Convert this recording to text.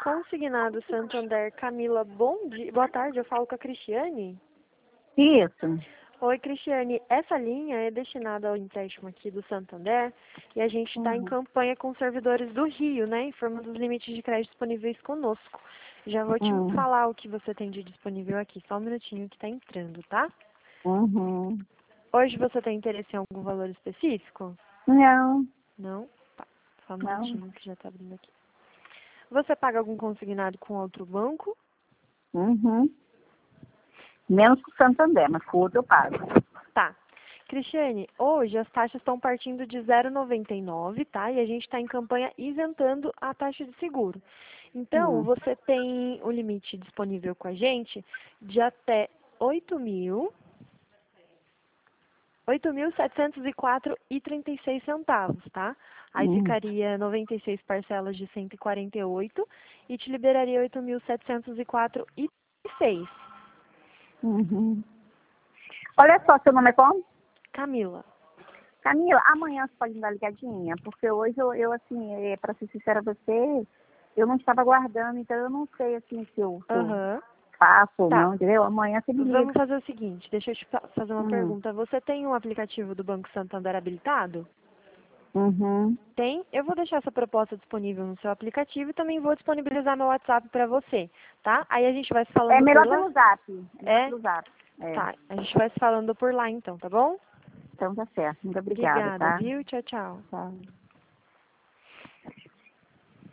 Consignado Santander, Camila, bom dia. Boa tarde, eu falo com a Cristiane. Isso. Oi, Cristiane, essa linha é destinada ao empréstimo aqui do Santander e a gente está em campanha com os servidores do Rio, né, informando os limites de crédito disponíveis conosco. Já vou te falar o que você tem de disponível aqui, só um minutinho que está entrando, tá? Hoje você tem interesse em algum valor específico? Não. Não? Tá, só um Não. minutinho que já está abrindo aqui. Você paga algum consignado com outro banco? Menos que o Santander, mas com o outro eu pago. Tá. Cristiane, hoje as taxas estão partindo de 0,99, tá? E a gente está em campanha isentando a taxa de seguro. Então, você tem o limite disponível com a gente de até 8.704,36 centavos, tá? Aí ficaria 96 parcelas de 148 e te liberaria 8.704,36. Olha só, seu nome é como? Camila. Camila, amanhã você pode me dar ligadinha? Porque hoje eu assim, pra ser sincera com você, eu não estava guardando, então eu não sei, assim, se eu faço ou Tá. não, entendeu? Amanhã você me liga. Vamos fazer o seguinte, deixa eu te fazer uma pergunta. Você tem um aplicativo do Banco Santander habilitado? Tem? Eu vou deixar essa proposta disponível no seu aplicativo e também vou disponibilizar meu WhatsApp para você, tá? Aí a gente vai se falando É melhor por lá. pelo Zap. É? Pelo Zap. É. Tá, a gente vai se falando por lá então, tá bom? Então tá certo. Muito obrigada, Obrigada, tá? viu? Tchau, tchau. Tchau.